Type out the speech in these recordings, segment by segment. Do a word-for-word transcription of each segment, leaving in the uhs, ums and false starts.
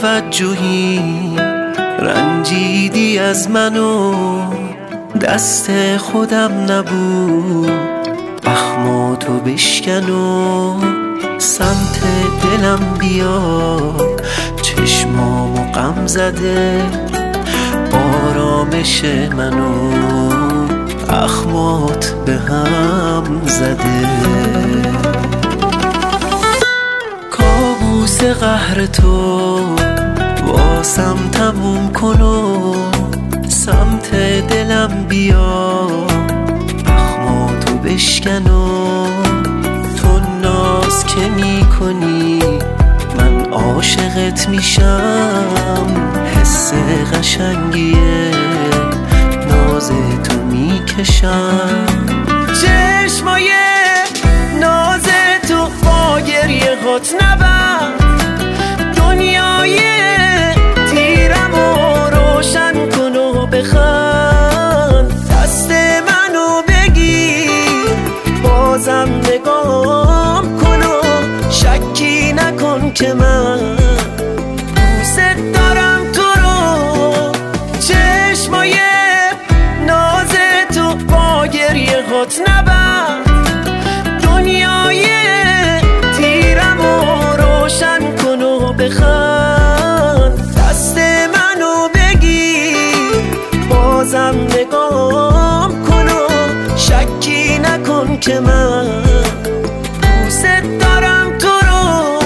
توجهی رنجیدی از منو دست خودم نبود اخماتو بشکن و سمت دلم بیا چشمامو غم زده آرامش منو اخمات به هم زده کابوس قهر تو واسم تموم کن و سمت دلم بیا اخماتو بشکن و تو ناز که می کنی من عاشقت میشم حس قشنگیه ناز تو میکشم چشمای ناز تو با گریه هات نبند دنیای تیرم و روشن کن و بخند دست منو بگیر بازم نگام کن و شکی نکن که من دوست دارم تو رو چشمای ناز تو با گریه هات نبند دنیای تیرم و روشن کن و بخند دست منو بگیر بازم نگام کن و شکی نکن که من دوست دارم تو رو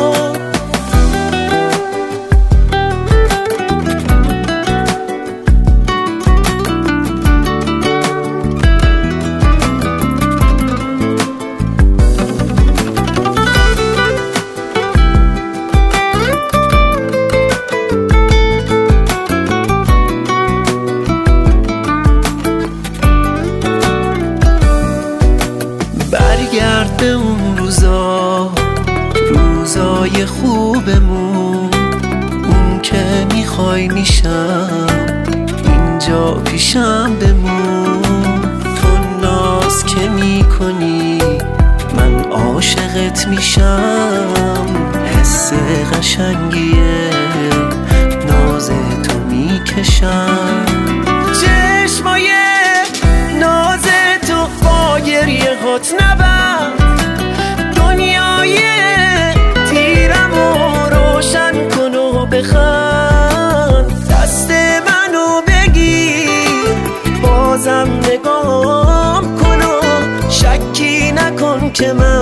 برگرد به اون روزا روزای خوبمون اون که میخوای میشم اینجا پیشم بمون تو ناز که میکنی من عاشقت میشم حس قشنگیه ناز تو میکشم چشمای ناز تو با گریه هات نبند دنیای تیرم و روشن کن و بخند دست منو بگیر بازم نگام کن و شکی نکن که من